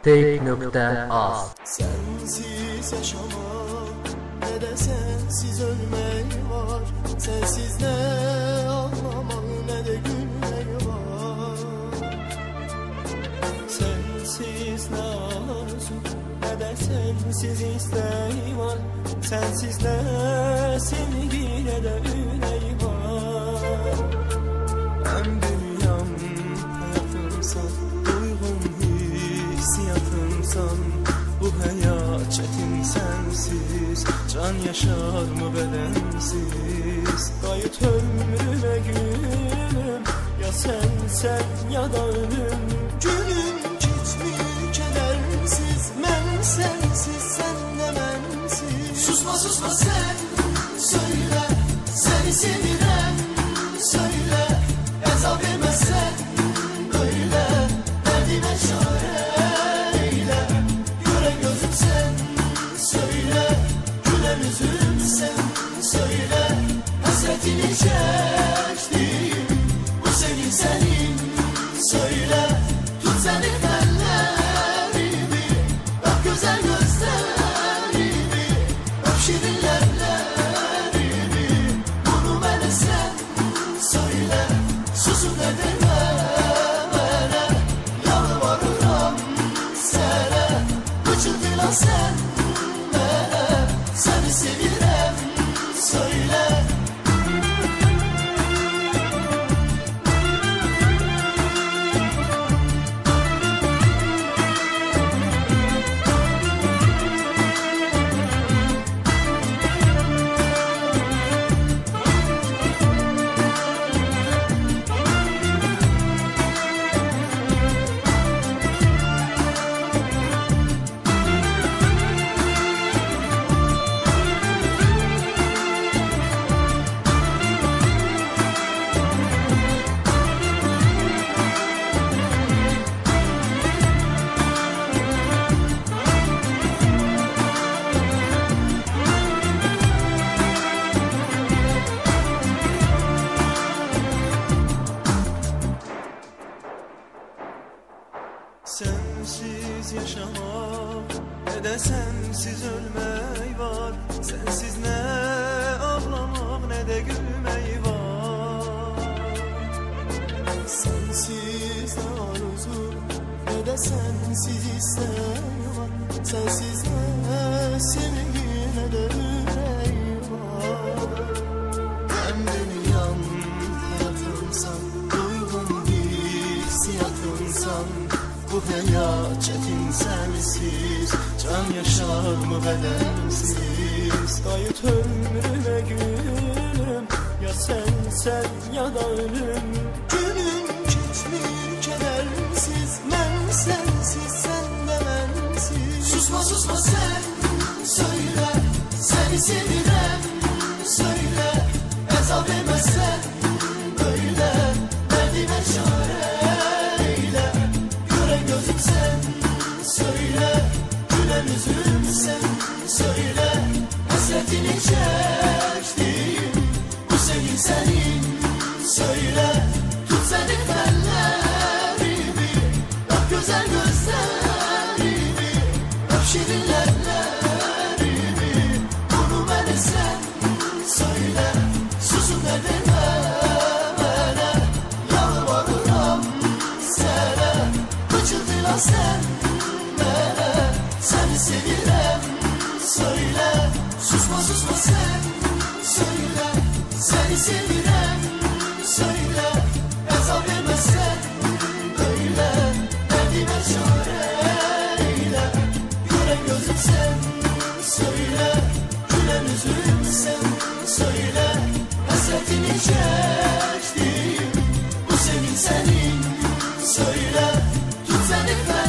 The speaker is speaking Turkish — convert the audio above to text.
Take.az. Sensiz yaşamak ne de sensiz ölmek var. Sensiz ne ağlamak ne de gülmek var. Sensiz ne arzu ne de sensiz isteği var. Sensiz ne sevgi ne de üley var. Hem dünyam hayatımsan, duygun hissiyatımsan. Bu hayat çetin sensiz, can yaşar mı bedensiz? Kayıt ömrüme gülüm, ya sen ya da ölüm. Günüm geçmiş kedersiz, ben sensiz sen de bensiz. Susma susma sen, söyle seni sevirem, söyle azap vermezsen böyle derdime çare eyle. Gören gözüm sen, söyle gülen yüzüm sen, söyle hasretini çektiğim bu sevgim senin, söyle tut senin ellerimi, bak güzel gözlerimi, bak şirin lerlerimi. Bunu bana sen söyle, susun edeme bana, yalvarırım sana, bıçıltıla sen bana, seni sevirem söyle. Sensiz yaşamak ne de sensiz ölmek var. Sensiz ne ağlamak ne de gülmek var. Sensiz arzu ne de sensiz isteği var. Sensiz ne sevgi ne de ürek var. Hem dünyam hayatımsan, duygun hissiyatımsan. Bu hayat çetin sensiz, can yaşar mı bedensiz? Kayıt ömrüme gülüm, ya sen ya da ölüm. Günüm geçmiş kedersiz, ben sensiz sen de bensiz. Susma susma sen, söyle seni sevirem, söyle azap vermezsen böyle derdime çare eyle. Gözüm sen, söyle gülen yüzüm sen, söyle hasretini çektiğim bu sevgim senin, söyle tut senin ellerimi, bak güzel gözlerimi, bak şirin lerlerimi. Bunu bana sen söyle, susun edeme bana, yalvarırım sana, bıçıltıla sen bana, seni sevirem söyle. Susma susma sen, söyle seni sevirem, söyle azap vermezsen böyle derdime çare eyle. Gören gözüm sen, söyle gülen yüzüm sen, söyle hasretini çektiğim bu sevgim senin, söyle tut seni